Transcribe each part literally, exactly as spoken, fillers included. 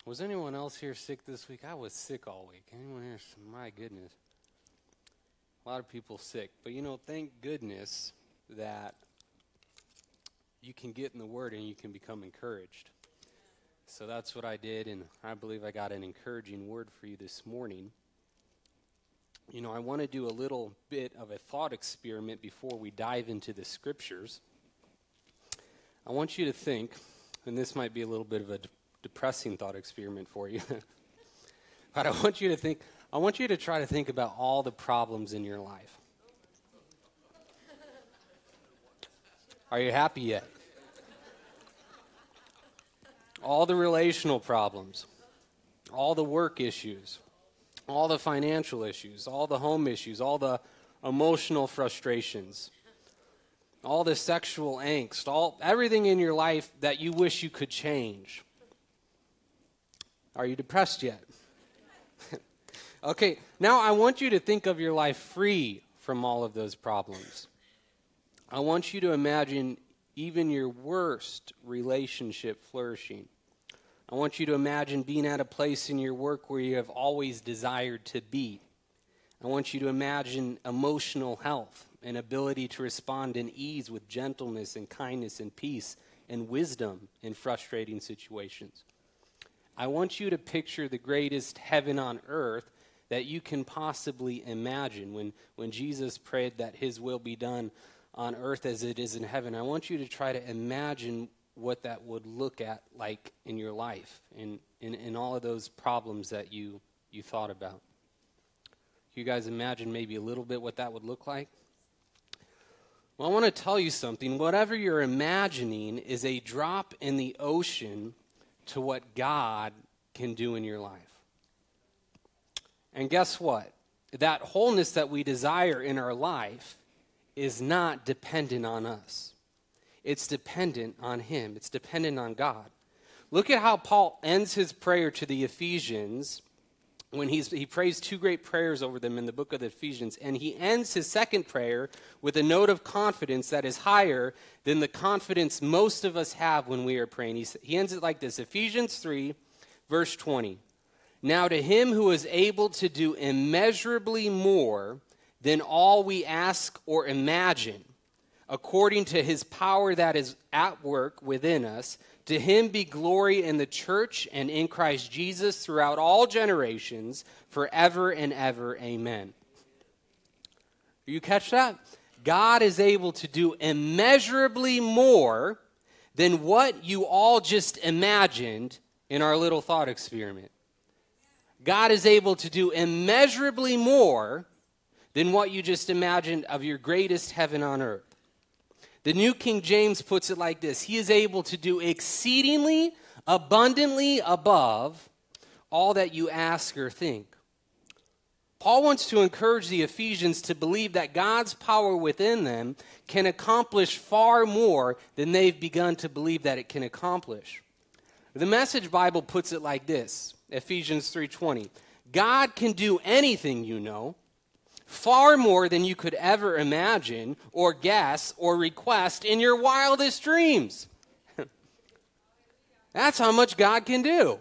Was anyone else here sick this week? I was sick all week. Anyone here? My goodness. A lot of people sick. But, you know, thank goodness that you can get in the Word and you can become encouraged. So that's what I did, and I believe I got an encouraging word for you this morning. You know, I want to do a little bit of a thought experiment before we dive into the Scriptures. I want you to think, and this might be a little bit of a de- depressing thought experiment for you, but I want you to think, I want you to try to think about all the problems in your life. Are you happy yet? All the relational problems, all the work issues, all the financial issues, all the home issues, all the emotional frustrations, all the sexual angst, all everything in your life that you wish you could change. Are you depressed yet? Okay, now I want you to think of your life free from all of those problems. I want you to imagine even your worst relationship flourishing. I want you to imagine being at a place in your work where you have always desired to be. I want you to imagine emotional health and ability to respond in ease with gentleness and kindness and peace and wisdom in frustrating situations. I want you to picture the greatest heaven on earth that you can possibly imagine. When, when Jesus prayed that his will be done on earth as it is in heaven, I want you to try to imagine what that would look at like in your life, in, in, in all of those problems that you, you thought about. You guys imagine maybe a little bit what that would look like? Well, I want to tell you something. Whatever you're imagining is a drop in the ocean to what God can do in your life. And guess what? That wholeness that we desire in our life is not dependent on us. It's dependent on him. It's dependent on God. Look at how Paul ends his prayer to the Ephesians when he's, he prays two great prayers over them in the book of the Ephesians. And he ends his second prayer with a note of confidence that is higher than the confidence most of us have when we are praying. He, he ends it like this, Ephesians three, verse twenty. Now to him who is able to do immeasurably more than all we ask or imagine, according to his power that is at work within us, to him be glory in the church and in Christ Jesus throughout all generations, forever and ever. Amen. You catch that? God is able to do immeasurably more than what you all just imagined in our little thought experiment. God is able to do immeasurably more than what you just imagined of your greatest heaven on earth. The New King James puts it like this. He is able to do exceedingly, abundantly above all that you ask or think. Paul wants to encourage the Ephesians to believe that God's power within them can accomplish far more than they've begun to believe that it can accomplish. The Message Bible puts it like this, Ephesians three twenty. God can do anything, you know, far more than you could ever imagine or guess or request in your wildest dreams. That's how much God can do.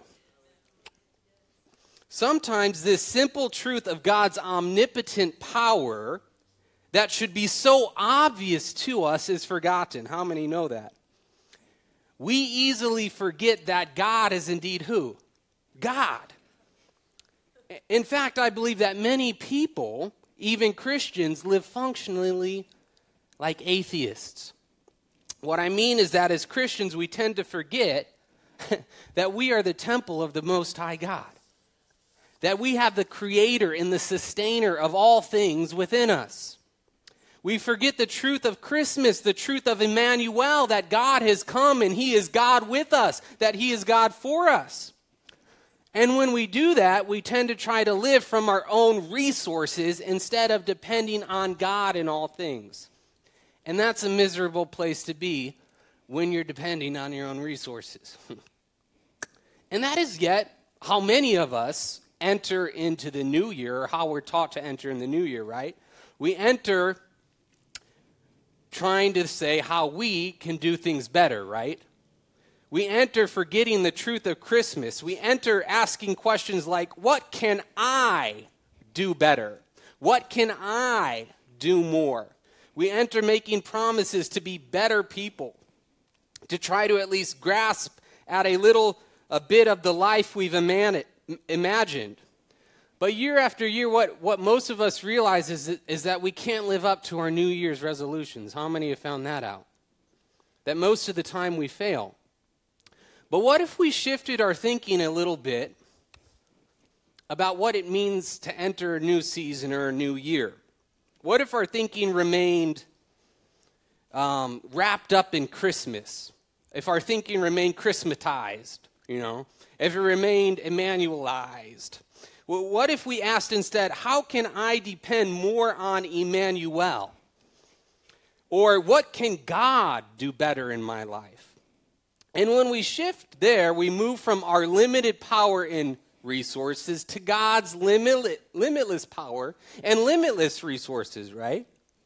Sometimes this simple truth of God's omnipotent power that should be so obvious to us is forgotten. How many know that? We easily forget that God is indeed who? God. In fact, I believe that many people, even Christians, live functionally like atheists. What I mean is that as Christians, we tend to forget that we are the temple of the Most High God. That we have the creator and the sustainer of all things within us. We forget the truth of Christmas, the truth of Emmanuel, that God has come and he is God with us, that he is God for us. And when we do that, we tend to try to live from our own resources instead of depending on God in all things. And that's a miserable place to be when you're depending on your own resources. And that is yet how many of us enter into the new year, or how we're taught to enter in the new year, right? We enter trying to say how we can do things better, right? We enter forgetting the truth of Christmas. We enter asking questions like, what can I do better? What can I do more? We enter making promises to be better people, to try to at least grasp at a little, a bit of the life we've imani- imagined. But year after year, what, what most of us realize is that, is that we can't live up to our New Year's resolutions. How many have found that out? That most of the time we fail. But what if we shifted our thinking a little bit about what it means to enter a new season or a new year? What if our thinking remained um, wrapped up in Christmas? If our thinking remained Christmatized, you know? If it remained Emmanuelized? Well, what if we asked instead, how can I depend more on Emmanuel? Or what can God do better in my life? And when we shift there, we move from our limited power and resources to God's limit, limitless power and limitless resources, right?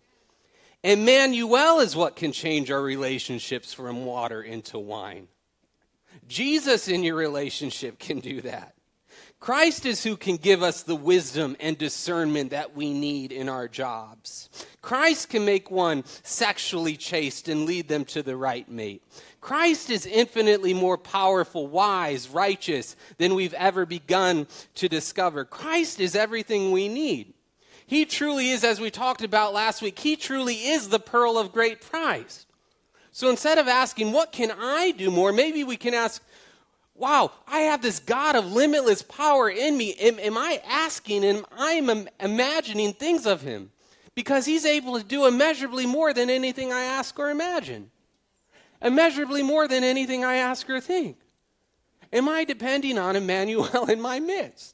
Emmanuel is what can change our relationships from water into wine. Jesus in your relationship can do that. Christ is who can give us the wisdom and discernment that we need in our jobs. Christ can make one sexually chaste and lead them to the right mate. Christ is infinitely more powerful, wise, righteous than we've ever begun to discover. Christ is everything we need. He truly is, as we talked about last week, he truly is the pearl of great price. So instead of asking, what can I do more? Maybe we can ask, wow, I have this God of limitless power in me. Am, am I asking and I'm im- imagining things of him? Because he's able to do immeasurably more than anything I ask or imagine. Immeasurably more than anything I ask or think. Am I depending on Emmanuel in my midst?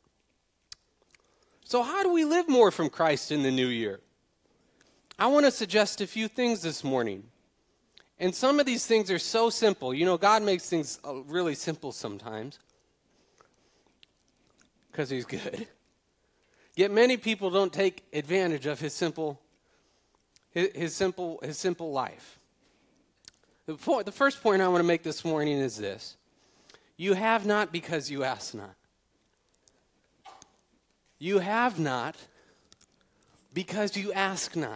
So how do we live more from Christ in the new year? I want to suggest a few things this morning. And some of these things are so simple. You know, God makes things really simple sometimes because he's good. Yet many people don't take advantage of his simple, his, his simple, his simple life. The, point, the first point I want to make this morning is this. You have not because you ask not. You have not because you ask not.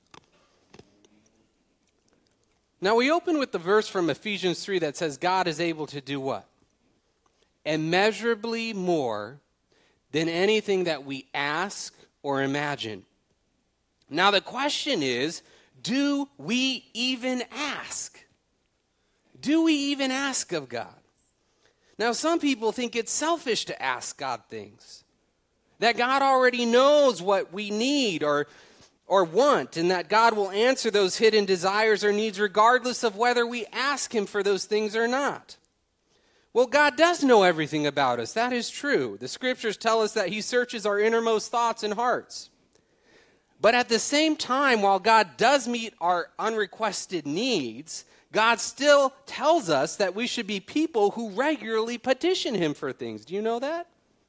Now we open with the verse from Ephesians three that says God is able to do what? Immeasurably more than anything that we ask or imagine. Now the question is, do we even ask? Do we even ask of God? Now some people think it's selfish to ask God things. That God already knows what we need or or want, and that God will answer those hidden desires or needs regardless of whether we ask him for those things or not. Well, God does know everything about us. That is true. The scriptures tell us that he searches our innermost thoughts and hearts. But at the same time, while God does meet our unrequested needs, God still tells us that we should be people who regularly petition him for things. Do you know that?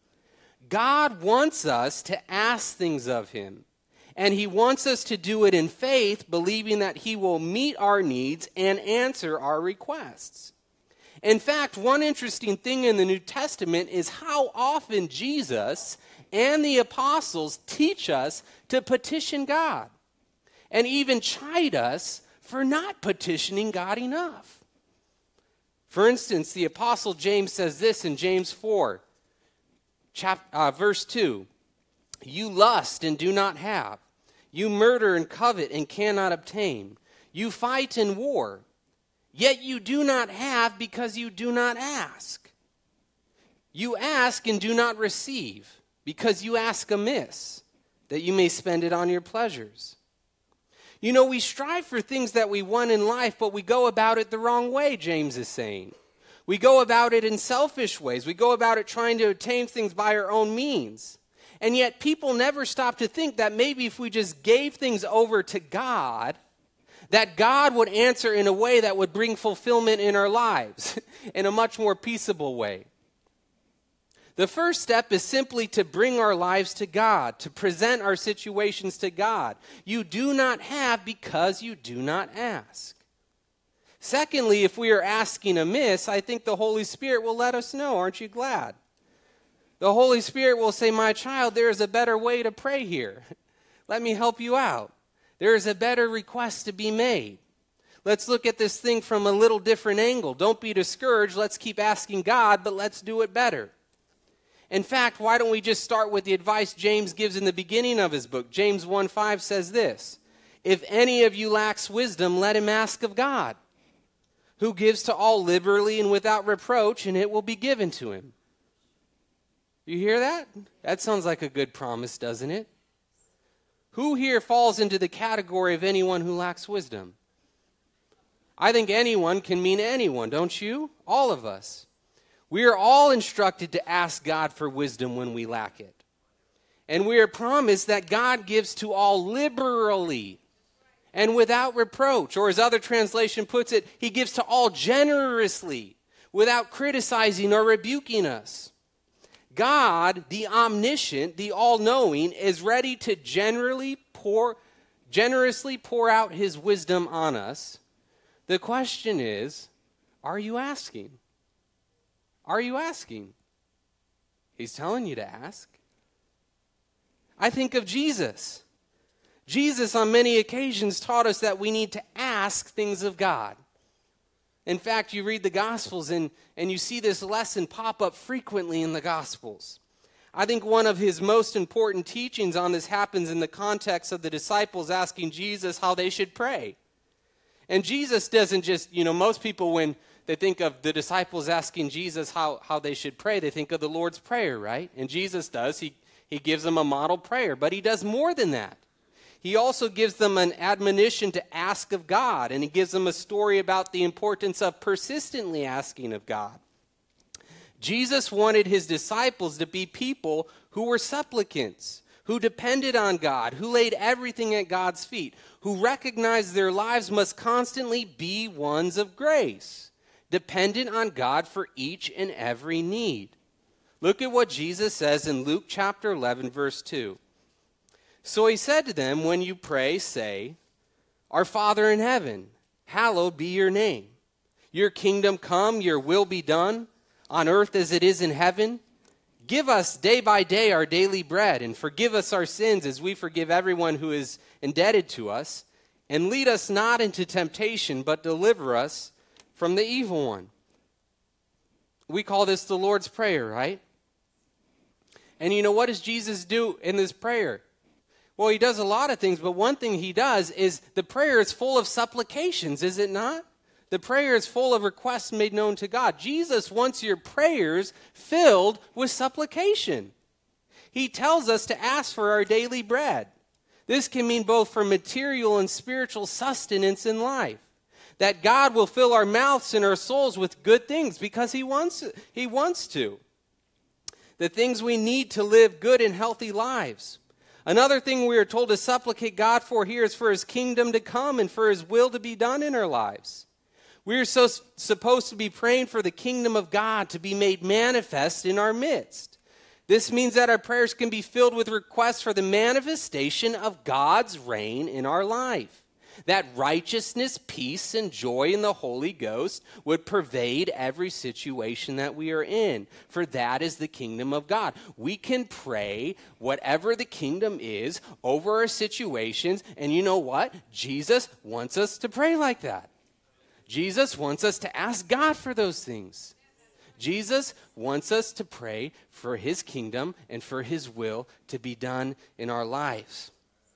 God wants us to ask things of him. And he wants us to do it in faith, believing that he will meet our needs and answer our requests. In fact, one interesting thing in the New Testament is how often Jesus and the apostles teach us to petition God and even chide us for not petitioning God enough. For instance, the apostle James says this in James four, chap- uh, verse two, you lust and do not have. You murder and covet and cannot obtain. You fight and war, yet you do not have because you do not ask. You ask and do not receive because you ask amiss, that you may spend it on your pleasures. You know, we strive for things that we want in life, but we go about it the wrong way, James is saying. We go about it in selfish ways. We go about it trying to obtain things by our own means. And yet people never stop to think that maybe if we just gave things over to God, that God would answer in a way that would bring fulfillment in our lives, in a much more peaceable way. The first step is simply to bring our lives to God, to present our situations to God. You do not have because you do not ask. Secondly, if we are asking amiss, I think the Holy Spirit will let us know. Aren't you glad? The Holy Spirit will say, my child, there is a better way to pray here. Let me help you out. There is a better request to be made. Let's look at this thing from a little different angle. Don't be discouraged. Let's keep asking God, but let's do it better. In fact, why don't we just start with the advice James gives in the beginning of his book? James one five says this, if any of you lacks wisdom, let him ask of God, who gives to all liberally and without reproach, and it will be given to him. You hear that? That sounds like a good promise, doesn't it? Who here falls into the category of anyone who lacks wisdom? I think anyone can mean anyone, don't you? All of us. We are all instructed to ask God for wisdom when we lack it. And we are promised that God gives to all liberally and without reproach. Or as other translation puts it, he gives to all generously without criticizing or rebuking us. God, the omniscient, the all-knowing, is ready to generally pour, generously pour out his wisdom on us. The question is, are you asking? Are you asking? He's telling you to ask. I think of Jesus. Jesus on many occasions taught us that we need to ask things of God. In fact, you read the Gospels and, and you see this lesson pop up frequently in the Gospels. I think one of his most important teachings on this happens in the context of the disciples asking Jesus how they should pray. And Jesus doesn't just, you know, most people when they think of the disciples asking Jesus how, how they should pray, they think of the Lord's Prayer, right? And Jesus does. He, he gives them a model prayer, but he does more than that. He also gives them an admonition to ask of God, and he gives them a story about the importance of persistently asking of God. Jesus wanted his disciples to be people who were supplicants, who depended on God, who laid everything at God's feet, who recognized their lives must constantly be ones of grace, dependent on God for each and every need. Look at what Jesus says in Luke chapter eleven, verse two. So he said to them, when you pray, say, our Father in heaven, hallowed be your name. Your kingdom come, your will be done, on earth as it is in heaven. Give us day by day our daily bread, and forgive us our sins as we forgive everyone who is indebted to us. And lead us not into temptation, but deliver us from the evil one. We call this the Lord's Prayer, right? And you know, what does Jesus do in this prayer? Well, he does a lot of things, but one thing he does is the prayer is full of supplications, is it not? The prayer is full of requests made known to God. Jesus wants your prayers filled with supplication. He tells us to ask for our daily bread. This can mean both for material and spiritual sustenance in life. That God will fill our mouths and our souls with good things because he wants, he wants to. The things we need to live good and healthy lives. Another thing we are told to supplicate God for here is for his kingdom to come and for his will to be done in our lives. We are so supposed to be praying for the kingdom of God to be made manifest in our midst. This means that our prayers can be filled with requests for the manifestation of God's reign in our life. That righteousness, peace, and joy in the Holy Ghost would pervade every situation that we are in. For that is the kingdom of God. We can pray whatever the kingdom is over our situations. And you know what? Jesus wants us to pray like that. Jesus wants us to ask God for those things. Jesus wants us to pray for his kingdom and for his will to be done in our lives.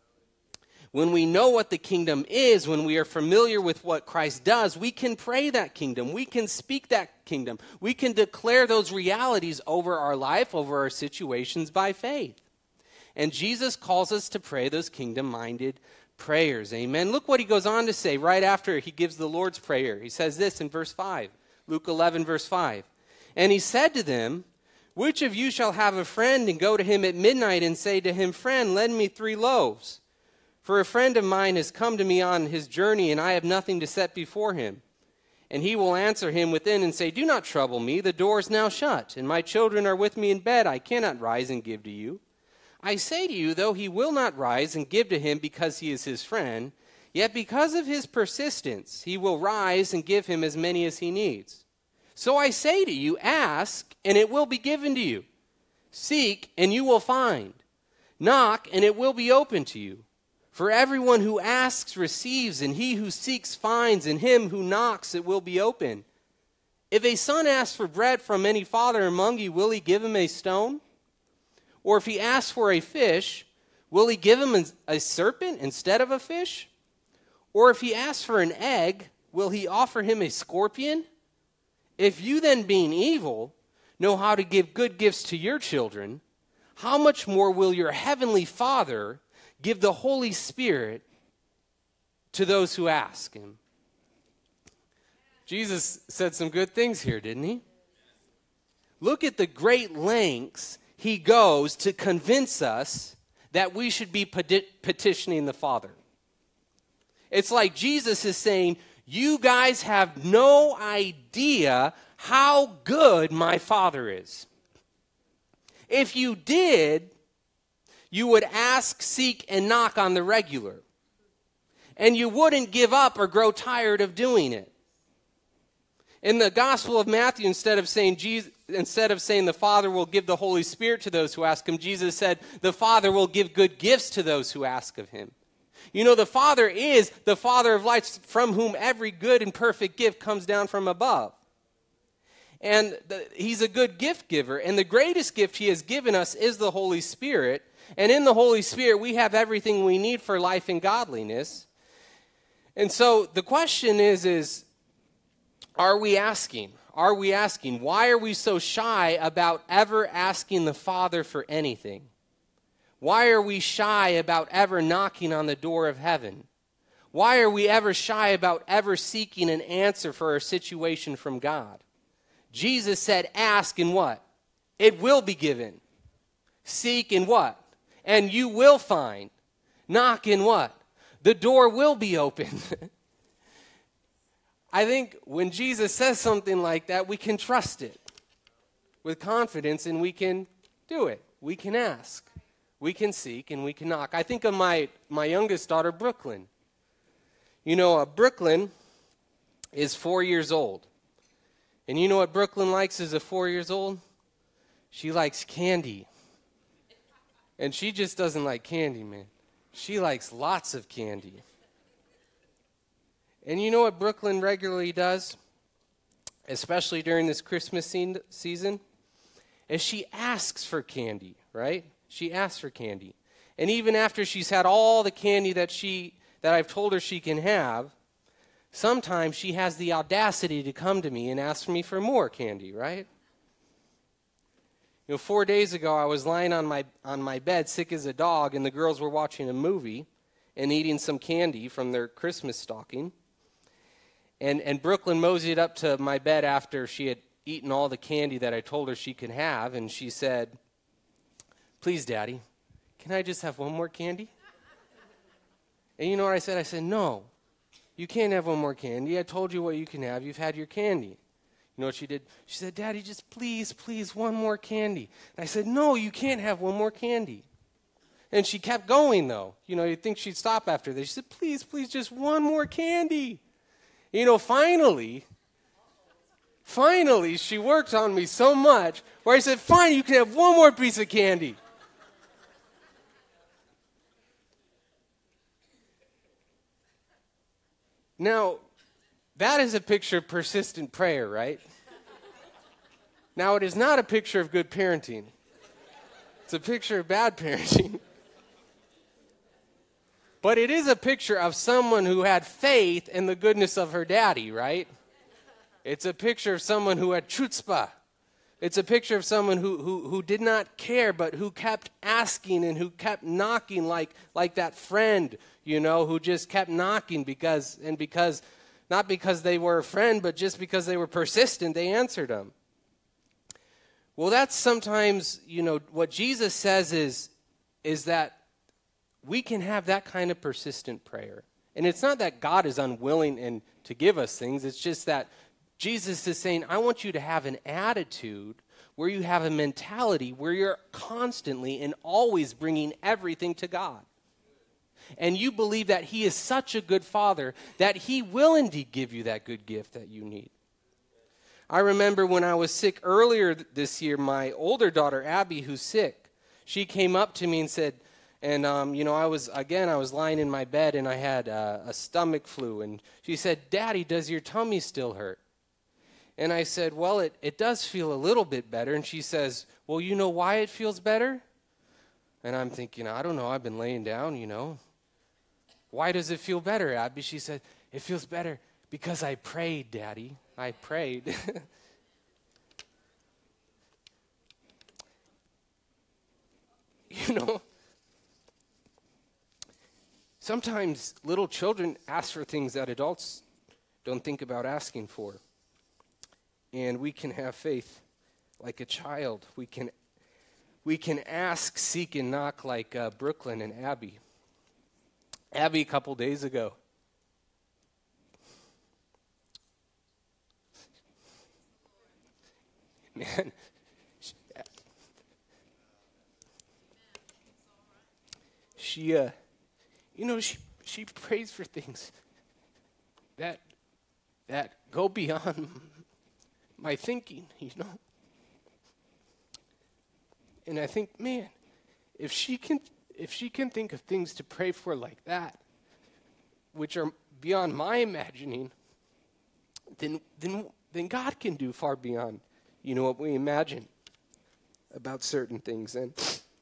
When we know what the kingdom is, when we are familiar with what Christ does, we can pray that kingdom. We can speak that kingdom. We can declare those realities over our life, over our situations by faith. And Jesus calls us to pray those kingdom-minded prayers. Amen. Look what he goes on to say right after he gives the Lord's Prayer. He says this in verse five, Luke eleven, verse five. And he said to them, which of you shall have a friend and go to him at midnight and say to him, friend, lend me three loaves? For a friend of mine has come to me on his journey, and I have nothing to set before him. And he will answer him within and say, do not trouble me, the door is now shut, and my children are with me in bed. I cannot rise and give to you. I say to you, though he will not rise and give to him because he is his friend, Yet because of his persistence, he will rise and give him as many as he needs. So I say to you, ask, and it will be given to you. Seek, and you will find. Knock, and it will be open to you. For everyone who asks receives, and he who seeks finds, and him who knocks it will be open. If a son asks for bread from any father among you, will he give him a stone? Or if he asks for a fish, will he give him a serpent instead of a fish? Or if he asks for an egg, will he offer him a scorpion? If you then, being evil, know how to give good gifts to your children, how much more will your heavenly Father give the Holy Spirit to those who ask him? Jesus said some good things here, didn't he? Look at the great lengths he goes to convince us that we should be peti- petitioning the Father. It's like Jesus is saying, you guys have no idea how good my Father is. If you did, you would ask, seek, and knock on the regular. And you wouldn't give up or grow tired of doing it. In the Gospel of Matthew, instead of saying Jesus, instead of saying the Father will give the Holy Spirit to those who ask him, Jesus said the Father will give good gifts to those who ask of him. You know, the Father is the Father of lights, from whom every good and perfect gift comes down from above. And the, he's a good gift giver. And the greatest gift he has given us is the Holy Spirit. And in the Holy Spirit, we have everything we need for life and godliness. And so the question is, is, are we asking? Are we asking? Why are we so shy about ever asking the Father for anything? Why are we shy about ever knocking on the door of heaven? Why are we ever shy about ever seeking an answer for our situation from God? Jesus said, ask and what? It will be given. Seek and what? And you will find. Knock and what? The door will be open. I think when Jesus says something like that, we can trust it with confidence, and we can do it. We can ask. We can seek, and we can knock. I think of my, my youngest daughter, Brooklyn. You know, uh, Brooklyn is four years old. And you know what Brooklyn likes as a four years old? She likes candy. And she just doesn't like candy, man. She likes lots of candy. And you know what Brooklyn regularly does, especially during this Christmas scene, season? Is she asks for candy, right? She asks for candy. And even after she's had all the candy that she that I've told her she can have, sometimes she has the audacity to come to me and ask me for more candy, right? You know, four days ago, I was lying on my on my bed, sick as a dog, and the girls were watching a movie and eating some candy from their Christmas stocking. And and Brooklyn moseyed up to my bed after she had eaten all the candy that I told her she could have, and she said, "Please, Daddy, can I just have one more candy?" And you know what I said? I said, "No, you can't have one more candy. I told you what you can have. You've had your candy." You know what she did? She said, "Daddy, just please, please, one more candy." And I said, "No, you can't have one more candy." And she kept going, though. You know, you'd think she'd stop after this. She said, "Please, please, just one more candy." You know, finally, finally, she worked on me so much where I said, "Fine, you can have one more piece of candy." Now, that is a picture of persistent prayer, right? Now, it is not a picture of good parenting. It's a picture of bad parenting. But it is a picture of someone who had faith in the goodness of her daddy, right? It's a picture of someone who had chutzpah. It's a picture of someone who, who, who did not care, but who kept asking and who kept knocking like, like that friend, you know, who just kept knocking because, and because, not because they were a friend, but just because they were persistent, they answered them. Well, that's sometimes, you know, what Jesus says is, is that we can have that kind of persistent prayer. And it's not that God is unwilling and to give us things. It's just that Jesus is saying, I want you to have an attitude where you have a mentality where you're constantly and always bringing everything to God. and you believe that he is such a good father that he will indeed give you that good gift that you need. I remember when I was sick earlier th- this year, my older daughter, Abby, who's sick, she came up to me and said, and, um, you know, I was, again, I was lying in my bed and I had uh, a stomach flu. And she said, Daddy, does your tummy still hurt? And I said, well, it, it does feel a little bit better. And she says, well, you know why it feels better? And I'm thinking, I don't know, I've been laying down, you know. Why does it feel better, Abby? She said, it feels better because I prayed, Daddy. I prayed. You know, sometimes little children ask for things that adults don't think about asking for. And we can have faith like a child. We can we can ask, seek, and knock like uh, Brooklyn and Abby. Abby, a couple days ago, man, she, she uh, you know, she she prays for things that that go beyond my thinking, you know. And I think, man, if she can if she can think of things to pray for like that, which are beyond my imagining, then then then God can do far beyond, you know, what we imagine about certain things. And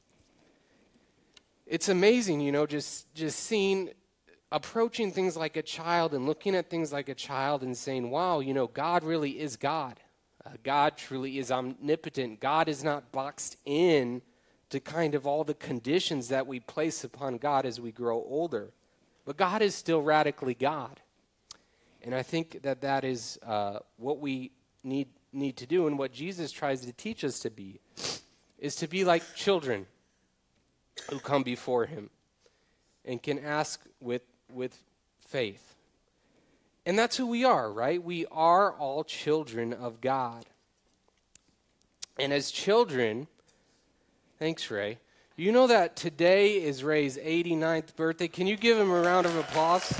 it's amazing, you know, just just seeing, approaching things like a child and looking at things like a child and saying, wow, you know, God really is God. Uh, God truly is omnipotent. God is not boxed in to kind of all the conditions that we place upon God as we grow older. But God is still radically God. And I think that that is uh, what we need need to do, and what Jesus tries to teach us to be, is to be like children who come before him and can ask with with faith. And that's who we are, right? We are all children of God. And as children, thanks, Ray. You know that today is Ray's eighty-ninth birthday. Can you give him a round of applause?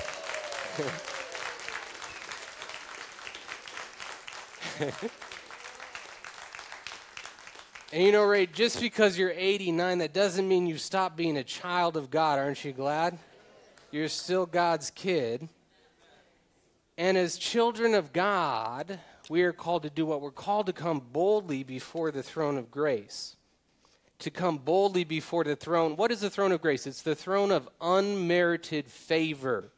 And you know, Ray, just because you're eighty-nine, that doesn't mean you stop being a child of God. Aren't you glad? You're still God's kid. And as children of God, we are called to do what? We're called to come boldly before the throne of grace. To come boldly before the throne. What is the throne of grace? It's the throne of unmerited favor.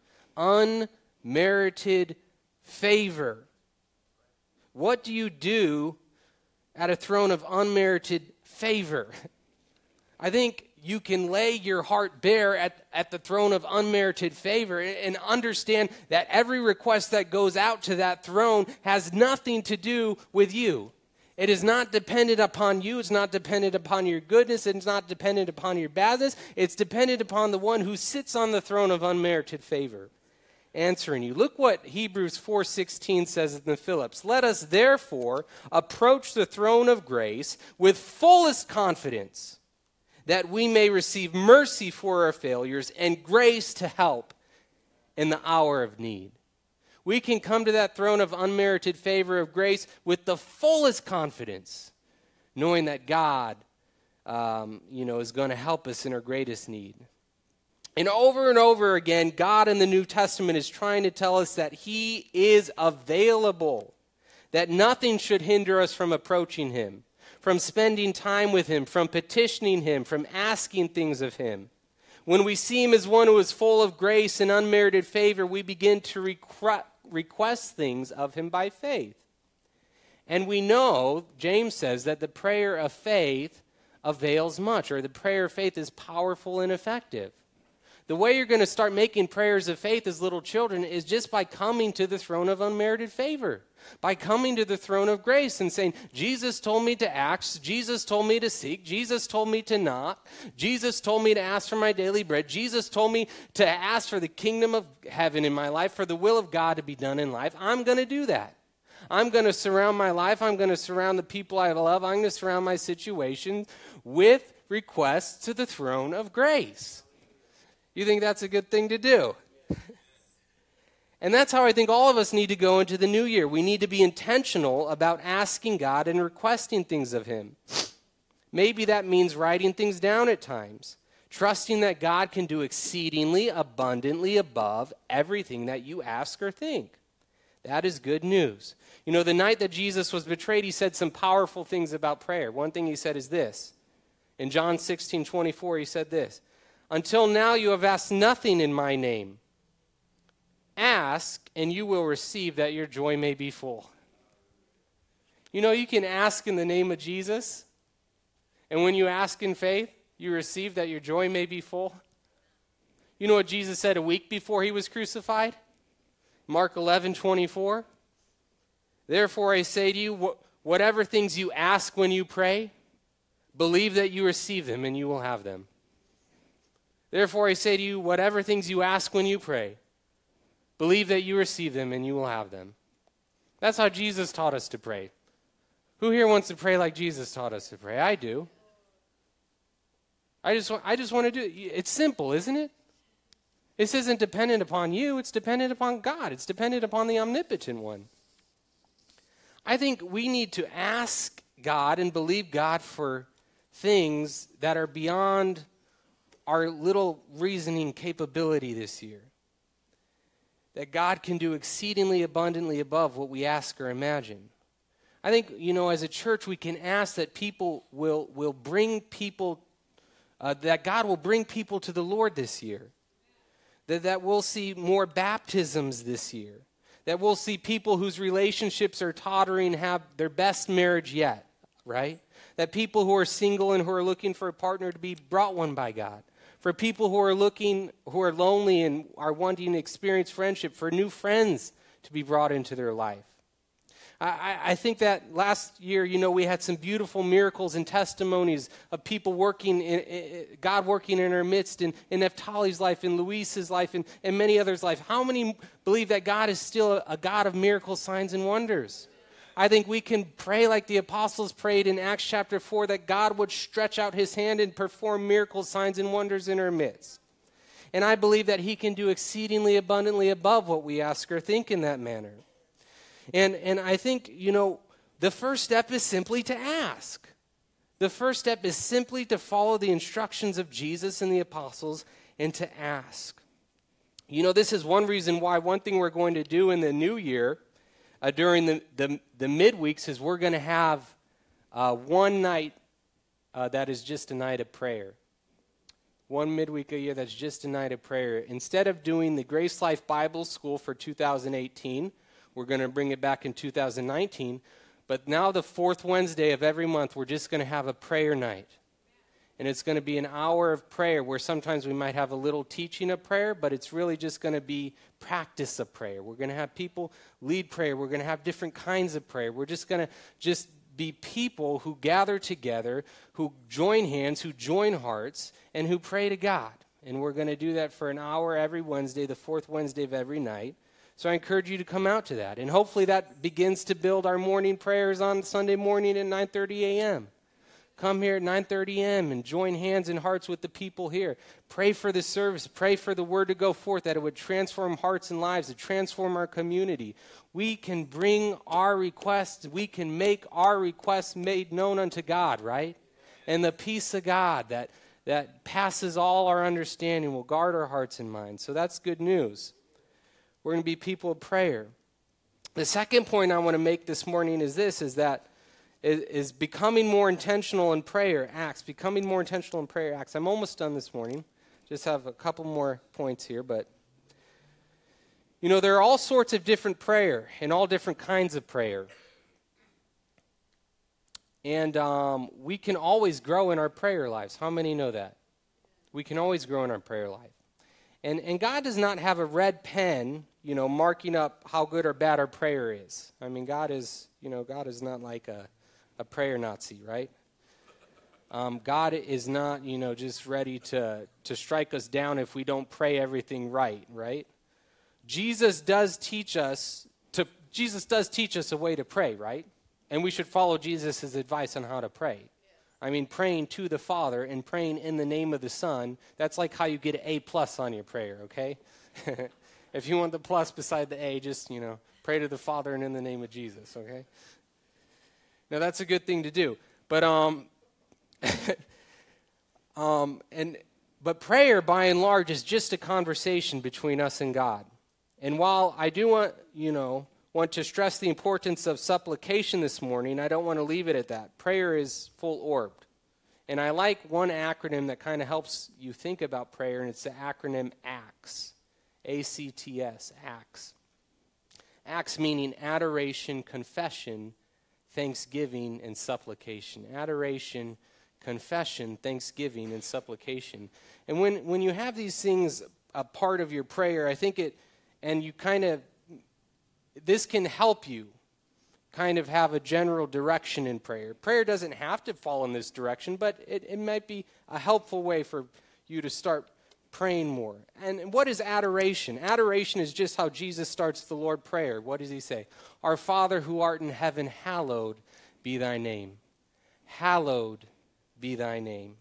Unmerited favor. What do you do at a throne of unmerited favor? I think you can lay your heart bare at, at the throne of unmerited favor and understand that every request that goes out to that throne has nothing to do with you. It is not dependent upon you. It's not dependent upon your goodness. It's not dependent upon your badness. It's dependent upon the one who sits on the throne of unmerited favor, answering you. Look what Hebrews four sixteen says in the Phillips. Let us therefore approach the throne of grace with fullest confidence, that we may receive mercy for our failures and grace to help in the hour of need. We can come to that throne of unmerited favor of grace with the fullest confidence, knowing that God, um, you know, is going to help us in our greatest need. And over and over again, God in the New Testament is trying to tell us that he is available, that nothing should hinder us from approaching him, from spending time with him, from petitioning him, from asking things of him. When we see him as one who is full of grace and unmerited favor, we begin to requ- request things of him by faith. And we know, James says, that the prayer of faith avails much, or the prayer of faith is powerful and effective. The way you're going to start making prayers of faith as little children is just by coming to the throne of unmerited favor, by coming to the throne of grace and saying, Jesus told me to ask, Jesus told me to seek, Jesus told me to knock, Jesus told me to ask for my daily bread, Jesus told me to ask for the kingdom of heaven in my life, for the will of God to be done in life. I'm going to do that. I'm going to surround my life, I'm going to surround the people I love, I'm going to surround my situation with requests to the throne of grace. You think that's a good thing to do? And that's how I think all of us need to go into the new year. We need to be intentional about asking God and requesting things of him. Maybe that means writing things down at times, trusting that God can do exceedingly abundantly above everything that you ask or think. That is good news. You know, the night that Jesus was betrayed, he said some powerful things about prayer. One thing he said is this. In John sixteen twenty-four, he said this, "Until now you have asked nothing in my name. Ask, and you will receive, that your joy may be full." You know, you can ask in the name of Jesus, and when you ask in faith, you receive that your joy may be full. You know what Jesus said a week before he was crucified? Mark eleven twenty-four. "Therefore I say to you, whatever things you ask when you pray, believe that you receive them, and you will have them. Therefore I say to you, whatever things you ask when you pray, believe that you receive them, and you will have them." That's how Jesus taught us to pray. Who here wants to pray like Jesus taught us to pray? I do. I just want, I just want to do it. It's simple, isn't it? This isn't dependent upon you. It's dependent upon God. It's dependent upon the omnipotent one. I think we need to ask God and believe God for things that are beyond our little reasoning capability this year. That God can do exceedingly abundantly above what we ask or imagine. I think, you know, as a church, we can ask that people will, will bring people, uh, that God will bring people to the Lord this year. That, that we'll see more baptisms this year. That we'll see people whose relationships are tottering have their best marriage yet, right? That people who are single and who are looking for a partner to be brought one by God. For people who are looking, who are lonely and are wanting to experience friendship, for new friends to be brought into their life. I, I think that last year, you know, we had some beautiful miracles and testimonies of people working, in, in, God working in our midst, in, in Naphtali's life, in Luis's life, and, and many others' life. How many believe that God is still a, a God of miracles, signs, and wonders? I think we can pray like the apostles prayed in Acts chapter four, that God would stretch out his hand and perform miracles, signs, and wonders in our midst. And I believe that he can do exceedingly abundantly above what we ask or think in that manner. And and I think, you know, the first step is simply to ask. The first step is simply to follow the instructions of Jesus and the apostles and to ask. You know, this is one reason why one thing we're going to do in the new year uh, during the, the, the midweeks is we're going to have uh, one night uh, that is just a night of prayer. One midweek a year that's just a night of prayer. Instead of doing the Grace Life Bible School for two thousand eighteen, we're going to bring it back in two thousand nineteen. But now the fourth Wednesday of every month, we're just going to have a prayer night. And it's going to be an hour of prayer where sometimes we might have a little teaching of prayer, but it's really just going to be practice of prayer. We're going to have people lead prayer. We're going to have different kinds of prayer. We're just going to just be people who gather together, who join hands, who join hearts, and who pray to God. And we're going to do that for an hour every Wednesday, the fourth Wednesday of every night. So I encourage you to come out to that. And hopefully that begins to build our morning prayers on Sunday morning at nine thirty a.m. Come here at nine thirty a.m. and join hands and hearts with the people here. Pray for the service. Pray for the word to go forth, that it would transform hearts and lives, to transform our community. We can bring our requests. We can make our requests made known unto God, right? And the peace of God that, that passes all our understanding will guard our hearts and minds. So that's good news. We're going to be people of prayer. The second point I want to make this morning is this, is that is, is becoming more intentional in prayer acts, becoming more intentional in prayer acts. I'm almost done this morning. Just have a couple more points here, but you know, there are all sorts of different prayer and all different kinds of prayer. And um, we can always grow in our prayer lives. How many know that? We can always grow in our prayer life. And and God does not have a red pen, you know, marking up how good or bad our prayer is. I mean, God is, you know, God is not like a, a prayer Nazi, right? Um, God is not, you know, just ready to, to strike us down if we don't pray everything right, right? Jesus does teach us to Jesus does teach us a way to pray, right? And we should follow Jesus' advice on how to pray. I mean praying to the Father and praying in the name of the Son. That's like how you get an A plus on your prayer, okay? If you want the plus beside the A, just, you know, pray to the Father and in the name of Jesus, okay? Now, that's a good thing to do. But, um, um, and, but prayer, by and large, is just a conversation between us and God. And while I do want, you know, want to stress the importance of supplication this morning, I don't want to leave it at that. Prayer is full-orbed. And I like one acronym that kind of helps you think about prayer, and it's the acronym ACTS. A C T S, ACTS. ACTS meaning adoration, confession, thanksgiving, and supplication. Adoration, confession, thanksgiving, and supplication. And when, when you have these things a part of your prayer, I think it, and you kind of, this can help you kind of have a general direction in prayer. Prayer doesn't have to fall in this direction, but it, it might be a helpful way for you to start praying more. And what is adoration? Adoration is just how Jesus starts the Lord's Prayer. What does he say? Our Father who art in heaven, hallowed be thy name. Hallowed be thy name.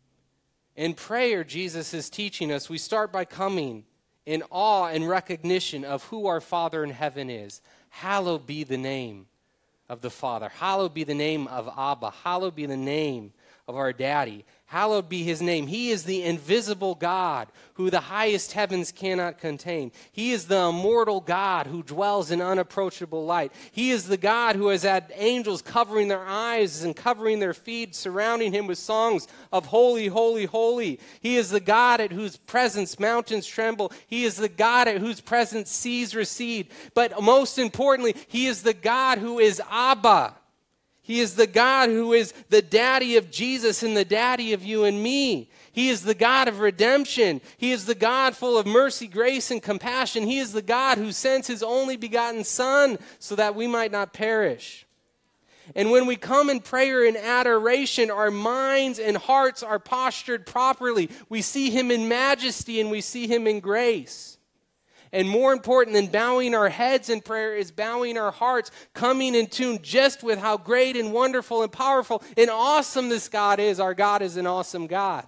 In prayer, Jesus is teaching us, we start by coming in awe and recognition of who our Father in heaven is. Hallowed be the name of the Father. Hallowed be the name of Abba. Hallowed be the name of our Daddy. Hallowed be his name. He is the invisible God who the highest heavens cannot contain. He is the immortal God who dwells in unapproachable light. He is the God who has had angels covering their eyes and covering their feet, surrounding him with songs of holy, holy, holy. He is the God at whose presence mountains tremble. He is the God at whose presence seas recede. But most importantly, he is the God who is Abba. He is the God who is the daddy of Jesus and the daddy of you and me. He is the God of redemption. He is the God full of mercy, grace, and compassion. He is the God who sends his only begotten Son so that we might not perish. And when we come in prayer and adoration, our minds and hearts are postured properly. We see him in majesty and we see him in grace. And more important than bowing our heads in prayer is bowing our hearts, coming in tune just with how great and wonderful and powerful and awesome this God is. Our God is an awesome God.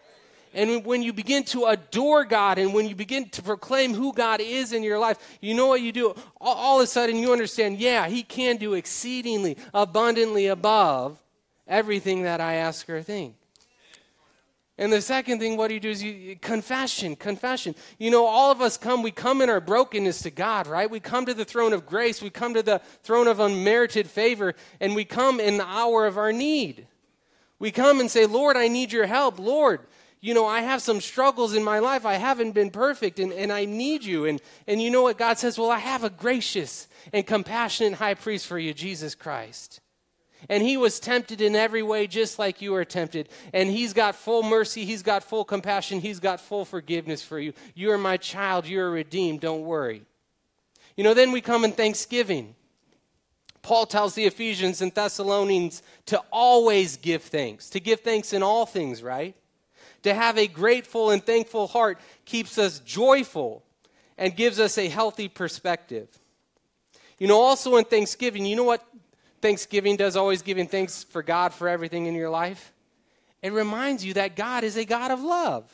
And when you begin to adore God and when you begin to proclaim who God is in your life, you know what you do? All, all of a sudden you understand, yeah, he can do exceedingly, abundantly above everything that I ask or think. And the second thing, what do you do is you, confession, confession. You know, all of us come, we come in our brokenness to God, right? We come to the throne of grace. We come to the throne of unmerited favor, and we come in the hour of our need. We come and say, Lord, I need your help. Lord, you know, I have some struggles in my life. I haven't been perfect, and, and I need you. And, and you know what God says? Well, I have a gracious and compassionate high priest for you, Jesus Christ. And he was tempted in every way just like you are tempted. And he's got full mercy. He's got full compassion. He's got full forgiveness for you. You are my child. You are redeemed. Don't worry. You know, then we come in thanksgiving. Paul tells the Ephesians and Thessalonians to always give thanks. To give thanks in all things, right? To have a grateful and thankful heart keeps us joyful and gives us a healthy perspective. You know, also in thanksgiving, you know what Thanksgiving does, always giving thanks for God for everything in your life? It reminds you that God is a God of love.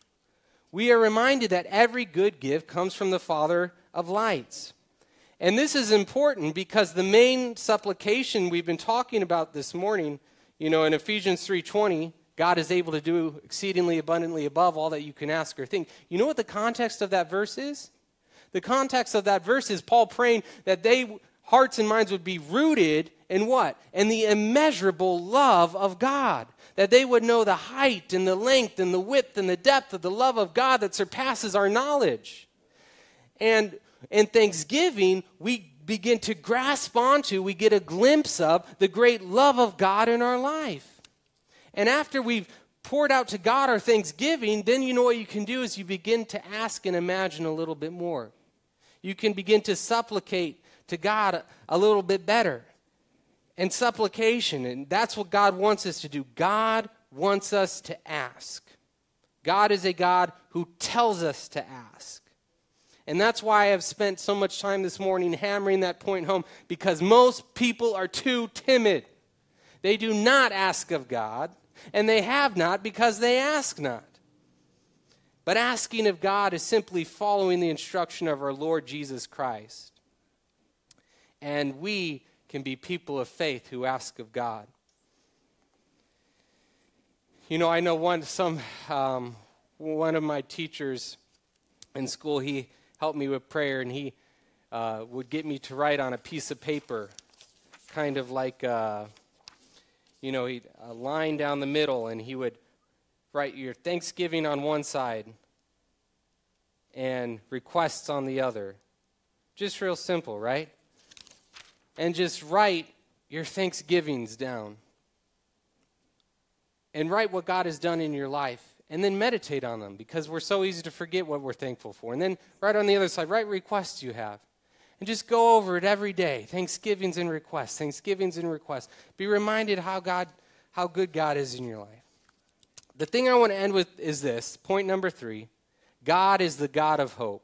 We are reminded that every good gift comes from the Father of lights. And this is important because the main supplication we've been talking about this morning, you know, in Ephesians three twenty, God is able to do exceedingly abundantly above all that you can ask or think. You know what the context of that verse is? The context of that verse is Paul praying that they hearts and minds would be rooted in what? In the immeasurable love of God. That they would know the height and the length and the width and the depth of the love of God that surpasses our knowledge. And in thanksgiving, we begin to grasp onto, we get a glimpse of the great love of God in our life. And after we've poured out to God our thanksgiving, then you know what you can do is you begin to ask and imagine a little bit more. You can begin to supplicate to God a, a little bit better. And supplication, and that's what God wants us to do. God wants us to ask. God is a God who tells us to ask. And that's why I have spent so much time this morning hammering that point home, because most people are too timid. They do not ask of God, and they have not because they ask not. But asking of God is simply following the instruction of our Lord Jesus Christ. And we can be people of faith who ask of God. You know, I know one some um, one of my teachers in school, he helped me with prayer, and he uh, would get me to write on a piece of paper, kind of like, uh, you know, he'd, a line down the middle, and he would write your thanksgiving on one side and requests on the other. Just real simple, right? And just write your thanksgivings down. And write what God has done in your life. And then meditate on them, because we're so easy to forget what we're thankful for. And then right on the other side, write requests you have. And just go over it every day. Thanksgivings and requests. Thanksgivings and requests. Be reminded how God, how good God is in your life. The thing I want to end with is this. Point number three. God is the God of hope.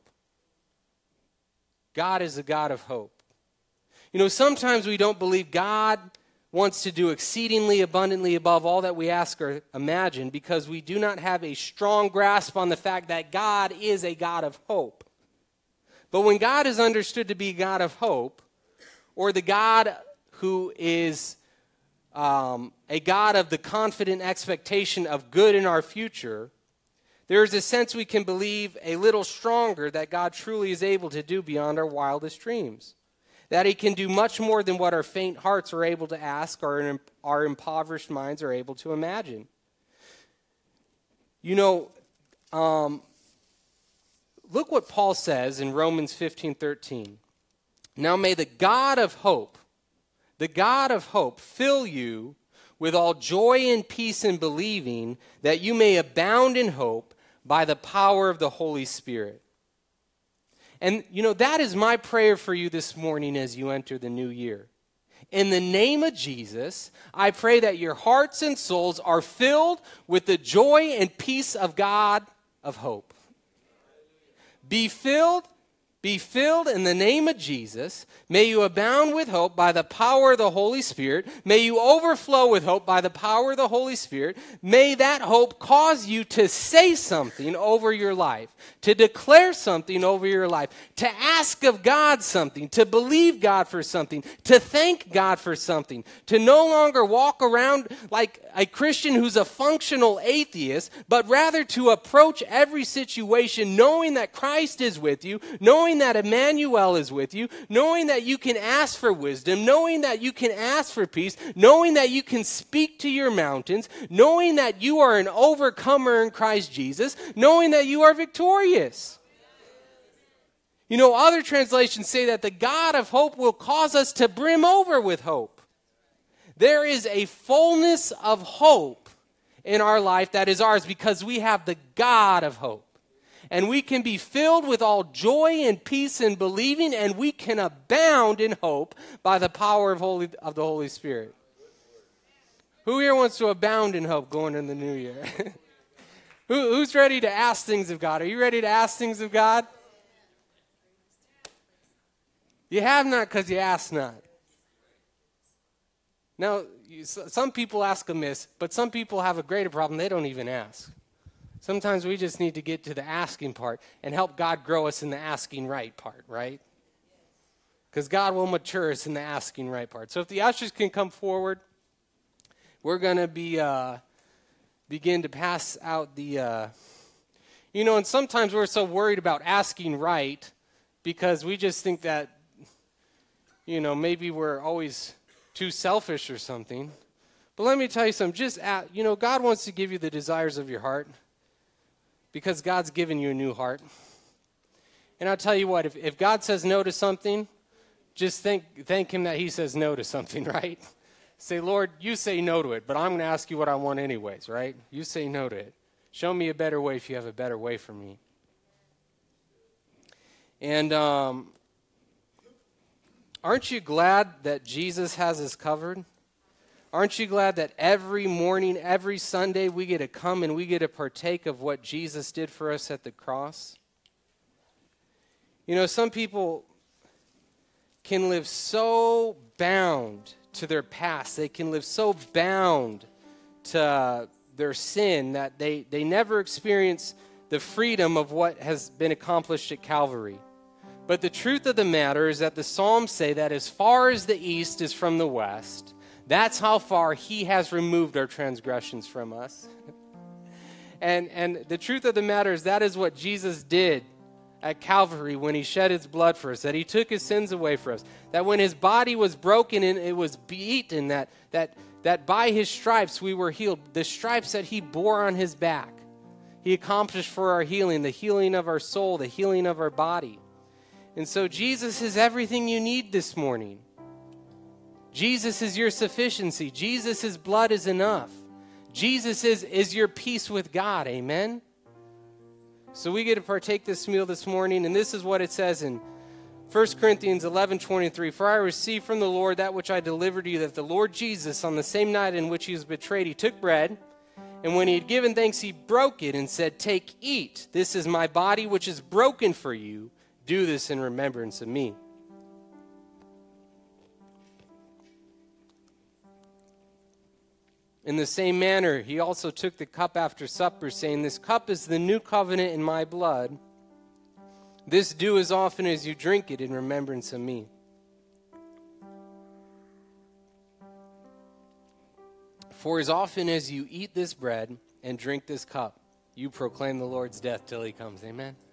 God is the God of hope. You know, sometimes we don't believe God wants to do exceedingly abundantly above all that we ask or imagine, because we do not have a strong grasp on the fact that God is a God of hope. But when God is understood to be a God of hope, or the God who is um, a God of the confident expectation of good in our future, there is a sense we can believe a little stronger that God truly is able to do beyond our wildest dreams. That he can do much more than what our faint hearts are able to ask or our impoverished minds are able to imagine. You know, um, look what Paul says in Romans fifteen thirteen. Now may the God of hope, the God of hope, fill you with all joy and peace in believing, that you may abound in hope by the power of the Holy Spirit. And, you know, that is my prayer for you this morning as you enter the new year. In the name of Jesus, I pray that your hearts and souls are filled with the joy and peace of God of hope. Be filled, be filled in the name of Jesus. May you abound with hope by the power of the Holy Spirit. May you overflow with hope by the power of the Holy Spirit. May that hope cause you to say something over your life, to declare something over your life, to ask of God something, to believe God for something, to thank God for something, to no longer walk around like a Christian who's a functional atheist, but rather to approach every situation knowing that Christ is with you, knowing that Emmanuel is with you, knowing that you can ask for wisdom, knowing that you can ask for peace, knowing that you can speak to your mountains, knowing that you are an overcomer in Christ Jesus, knowing that you are victorious. You know, other translations say that the God of hope will cause us to brim over with hope. There is a fullness of hope in our life that is ours because we have the God of hope. And we can be filled with all joy and peace in believing, and we can abound in hope by the power of, Holy, of the Holy Spirit. Who here wants to abound in hope going into the new year? Who, who's ready to ask things of God? Are you ready to ask things of God? You have not because you ask not. Now, you, some people ask amiss, but some people have a greater problem. They don't even ask. Sometimes we just need to get to the asking part and help God grow us in the asking right part, right? Because God will mature us in the asking right part. So if the ushers can come forward, we're going to be uh, begin to pass out the, uh, you know, and sometimes we're so worried about asking right because we just think that, you know, maybe we're always too selfish or something. But let me tell you something. Just, ask, you know, God wants to give you the desires of your heart. Because God's given you a new heart. And I'll tell you what, if, if God says no to something, just thank, thank him that he says no to something, right? Say, Lord, you say no to it, but I'm going to ask you what I want anyways, right? You say no to it. Show me a better way if you have a better way for me. And um, aren't you glad that Jesus has us covered? Aren't you glad that every morning, every Sunday, we get to come and we get to partake of what Jesus did for us at the cross? You know, some people can live so bound to their past. They can live so bound to their sin that they, they never experience the freedom of what has been accomplished at Calvary. But the truth of the matter is that the Psalms say that as far as the east is from the west, that's how far he has removed our transgressions from us. and, and the truth of the matter is that is what Jesus did at Calvary when he shed his blood for us, that he took his sins away for us, that when his body was broken and it was beaten, that, that, that by his stripes we were healed, the stripes that he bore on his back, he accomplished for our healing, the healing of our soul, the healing of our body. And so Jesus is everything you need this morning. Jesus is your sufficiency. Jesus' blood is enough. Jesus is, is your peace with God. Amen? So we get to partake this meal this morning, and this is what it says in First Corinthians eleven twenty-three. For I received from the Lord that which I delivered to you, that the Lord Jesus, on the same night in which he was betrayed, he took bread, and when he had given thanks, he broke it and said, Take, eat. This is my body which is broken for you. Do this in remembrance of me. In the same manner, he also took the cup after supper, saying, This cup is the new covenant in my blood. This do as often as you drink it in remembrance of me. For as often as you eat this bread and drink this cup, you proclaim the Lord's death till he comes. Amen.